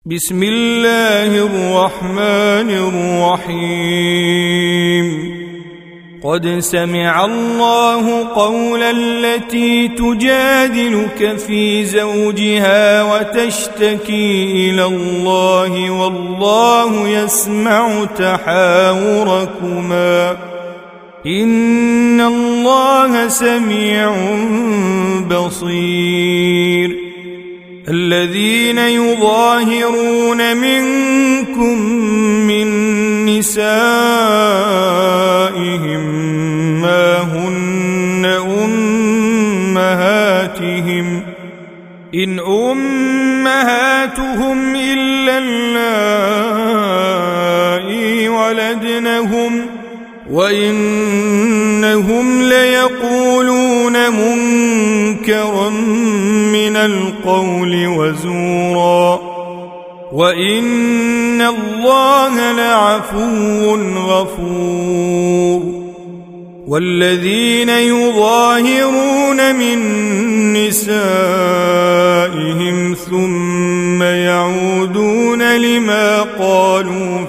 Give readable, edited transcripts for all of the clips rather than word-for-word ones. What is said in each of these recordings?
بسم الله الرحمن الرحيم قد سمع الله قول التي تجادلك في زوجها وتشتكي إلى الله والله يسمع تحاوركما إن الله سميع بصير الذين يظاهرون منكم من نسائهم ما هن أمهاتهم إن أمهاتهم إلا اللائي ولدنهم وإنهم ليقولون منكرا من القول وزورا وإن الله لعفو غفور والذين يظاهرون من نسائهم ثم يعودون لما قالوا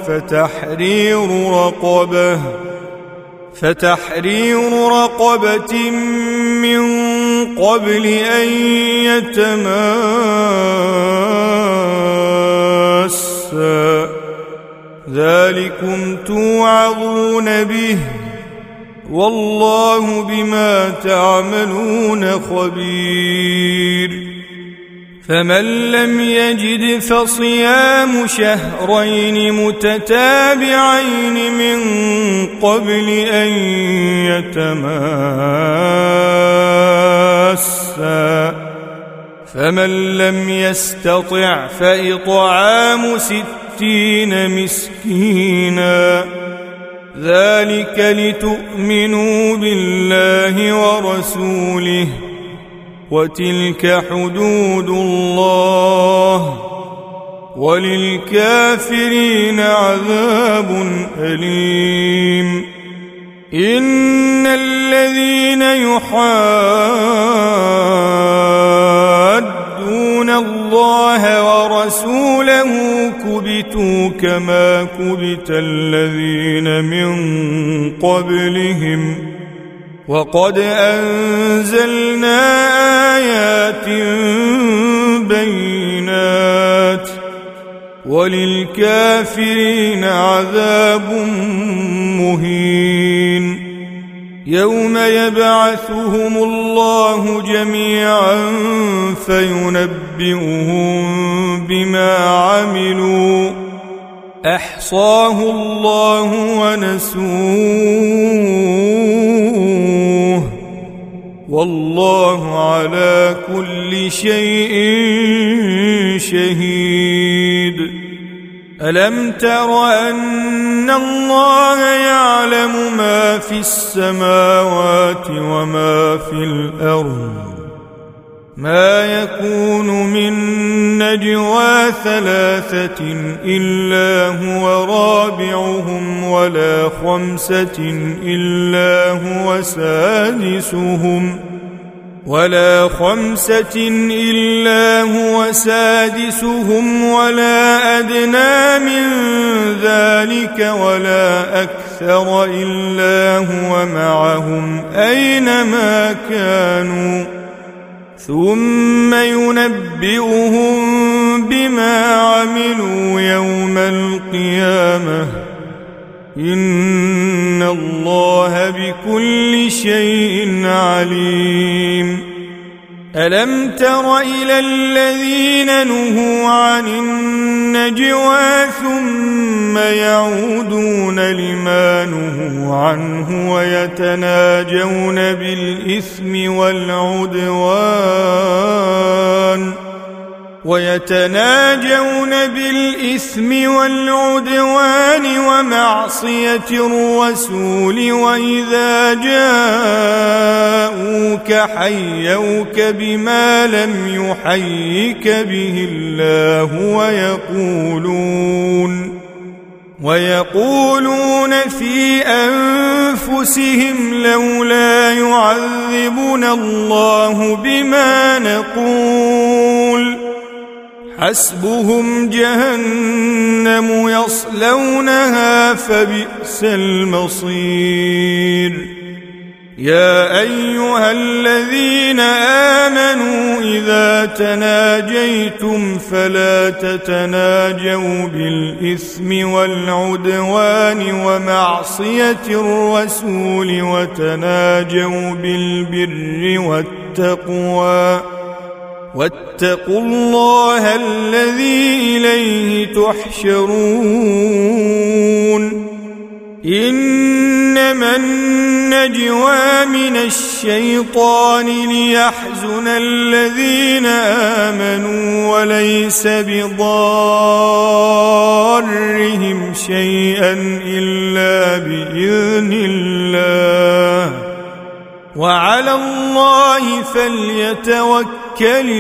فتحرير رقبة من قبل أن يتماسا ذلكم توعظون به والله بما تعملون خبير فمن لم يجد فصيام شهرين متتابعين من قبل أن يتماسا فمن لم يستطع فإطعام 60 مسكينا ذلك لتؤمنوا بالله ورسوله وتلك حدود الله وللكافرين عذاب أليم إن الذين يحادون الله ورسوله كبتوا كما كبت الذين من قبلهم وقد أنزلنا آيات بينات وللكافرين عذاب مهين يوم يبعثهم الله جميعا فينبئهم بما عملوا أحصاه الله ونسوه والله على كل شيء شهيد ألم تر أن الله يعلم ما في السماوات وما في الأرض ما يكون من نجوى 3 إلا هو رابعهم ولا 5 إلا هو سادسهم ولا أدنى من ذلك ولا أكثر إلا هو معهم أينما كانوا ثم ينبئهم بما عملوا يوم القيامة إن الله بكل شيء عليم ألم تر إلى الذين نهوا عن النجوى ثم يعودون لما نهوا عنه ويتناجون بالإثم والعدوان ومعصية الرسول وإذا جاءوك حيوك بما لم يحيك به الله ويقولون في أنفسهم لولا يعذبنا الله بما نقول حسبهم جهنم يصلونها فبئس المصير يا أيها الذين آمنوا إذا تناجيتم فلا تتناجوا بالإثم والعدوان ومعصية الرسول وتناجوا بالبر والتقوى واتقوا الله الذي إليه تحشرون إنما النجوى من الشيطان ليحزن الذين آمنوا وليس بضارهم شيئا إلا بإذن الله وعلى الله فليتوكل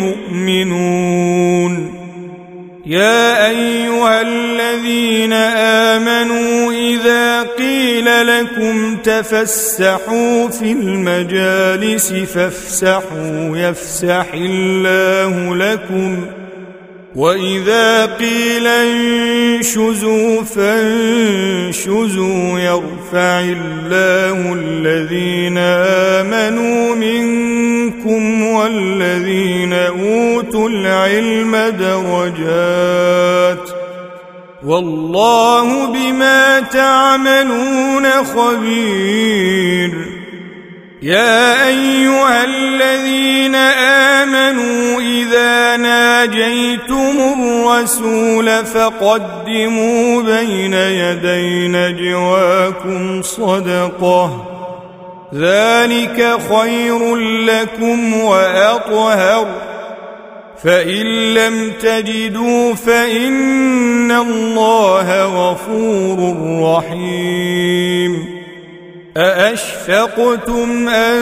المؤمنون يا أيها الذين آمنوا إذا قيل لكم تفسحوا في المجالس فافسحوا يفسح الله لكم وإذا قيل انشزوا فانشزوا يرفع الله الذين آمنوا منكم والذين أوتوا العلم درجات والله بما تعملون خبير يا أيها الذين آمنوا إذا ناجيتم الرسول فقدموا بين يدي نجواكم صدقة ذلك خير لكم وأطهر فإن لم تجدوا فإن الله غفور رحيم أأشفقتم أن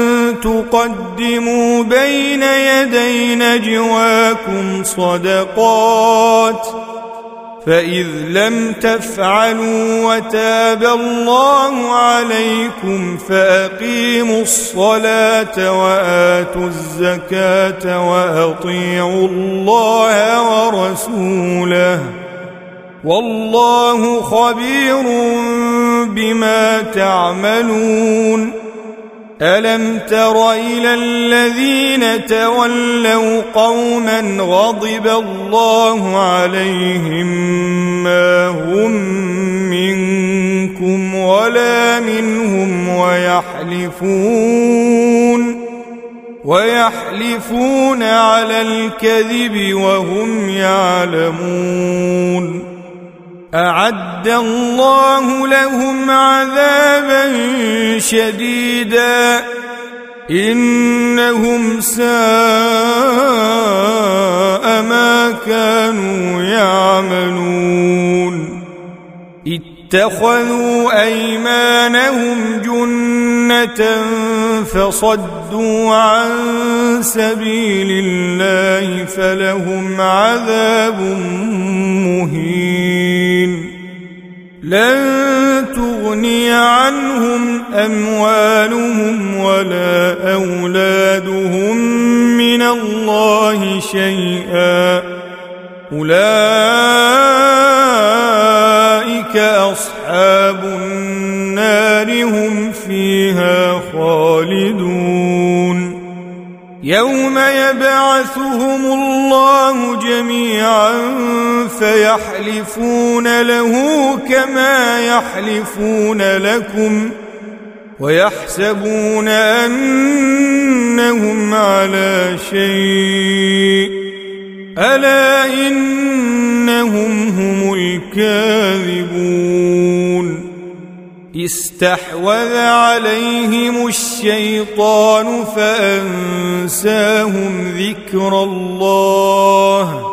تقدموا بين يدي نجواكم صدقات فإذ لم تفعلوا وتاب الله عليكم فأقيموا الصلاة وآتوا الزكاة وأطيعوا الله ورسوله والله خبير بما تعملون ألم تر إلى الذين تولوا قوما غضب الله عليهم ما هم منكم ولا منهم ويحلفون على الكذب وهم يعلمون أعد الله لهم عذابا شديدا إنهم ساء ما كانوا يعملون اتخذوا أيمانهم جنة فصدوا عن سبيل الله فلهم عذاب مهين لن تغني عنهم أموالهم ولا أولادهم من الله شيئا أولئك أصحاب النار هم فيها خالدون يوم يبعثهم الله جميعا فيحلفون له كما يحلفون لكم ويحسبون أنهم على شيء ألا إنهم هم الكاذبون استحوذ عليهم الشيطان فأنساهم ذكر الله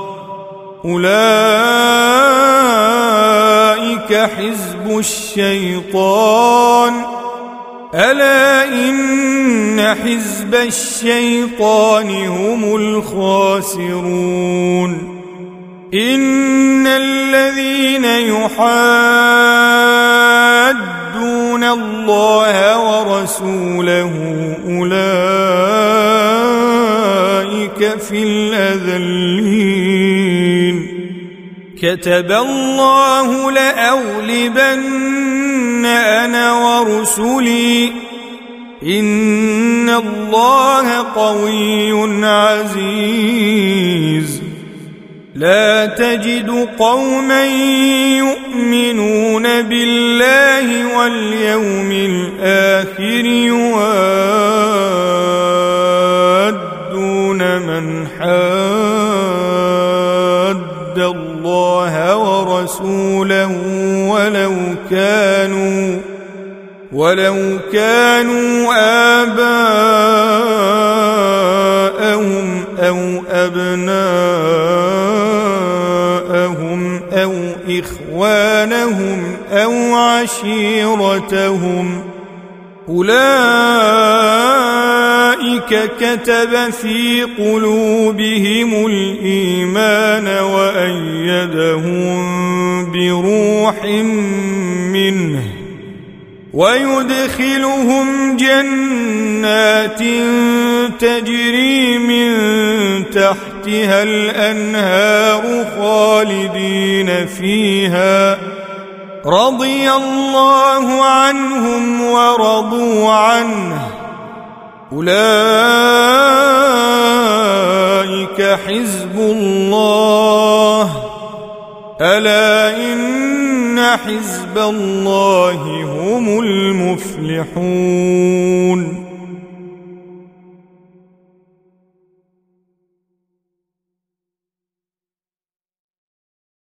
أولئك حزب الشيطان ألا إن حزب الشيطان هم الخاسرون إن الذين يحادون الله ورسوله أولئك في الأذلين كتب الله لأغلبن أنا ورسلي إن الله قوي عزيز لا تجد قوما يؤمنون بالله واليوم الآخر يوادون من حاد الله ورسوله ولو كانوا آباءهم أو أبناءهم أو إخوانهم أو عشيرتهم أولئك كتب في قلوبهم الإيمان وأيدهم بروح منه ويدخلهم جنات تجري من تحتها الأنهار خالدين فيها رضي الله عنهم ورضوا عنه أولئك حزب الله ألا إن حزب الله هم المفلحون